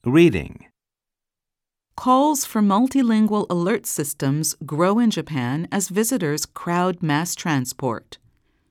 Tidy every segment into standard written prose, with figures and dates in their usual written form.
Reading. Calls for multilingual alert systems grow in Japan as visitors crowd mass transport.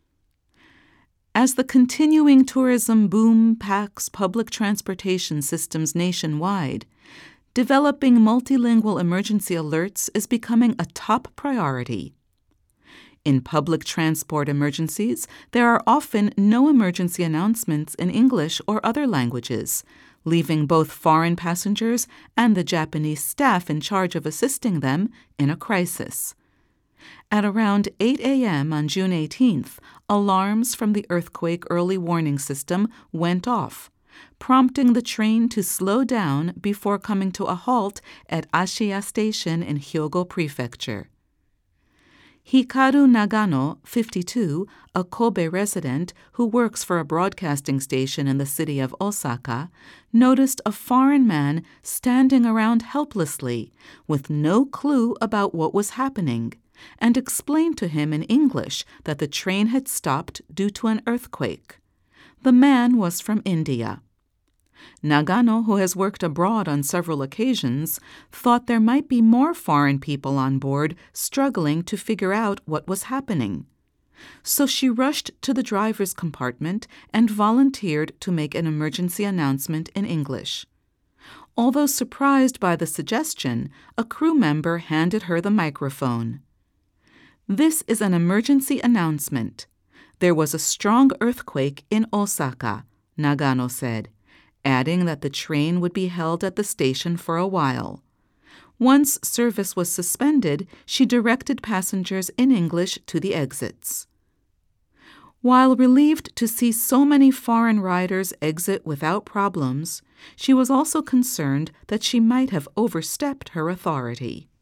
As the continuing tourism boom packs public transportation systems nationwide, developing multilingual emergency alerts is becoming a top priority. In public transport emergencies, there are often no emergency announcements in English or other languages, leaving both foreign passengers and the Japanese staff in charge of assisting them in a crisis. At around 8 a.m. on June 18th, alarms from the earthquake early warning system went off, prompting the train to slow down before coming to a halt at Ashiya Station in Hyogo Prefecture. Hikaru Nagano, 52, a Kobe resident who works for a broadcasting station in the city of Osaka, noticed a foreign man standing around helplessly with no clue about what was happening, and explained to him in English that the train had stopped due to an earthquake. The man was from India. Nagano, who has worked abroad on several occasions, thought there might be more foreign people on board struggling to figure out what was happening. So she rushed to the driver's compartment and volunteered to make an emergency announcement in English. Although surprised by the suggestion, a crew member handed her the microphone. "This is an emergency announcement. There was a strong earthquake in Osaka," Nagano said, adding that the train would be held at the station for a while. Once service was suspended, she directed passengers in English to the exits. While relieved to see so many foreign riders exit without problems, she was also concerned that she might have overstepped her authority.